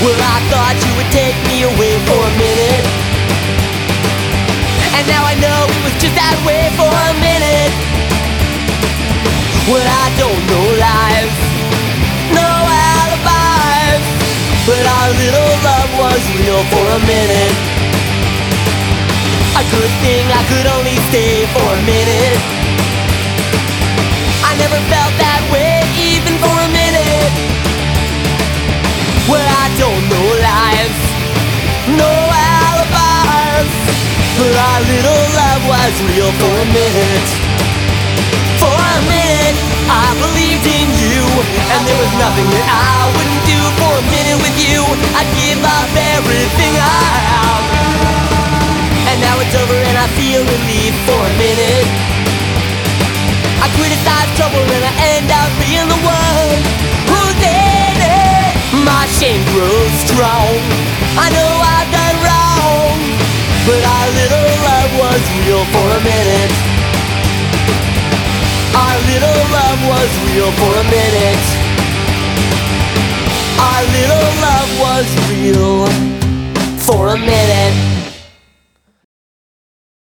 Well, I thought you would take me away for a minute, and now I know it was just that way for a minute. Well, I don't know lies, no alibis, but our little love was real for a minute. A good thing I could only stay for a minute. I never felt that way even for a minute. Well, I don't know lies, no alibis, but our little love was real for a minute. For a minute, I believed in you, and there was nothing that I wouldn't do for a minute with you. I'd give up everything I have, and now it's over and I feel relief for a minute. I criticize trouble and I end up being the one who's in it. My shame grows strong, I know I've done wrong, but our little love was real for a minute. Our little love was real for a minute. Our little love was real for a minute.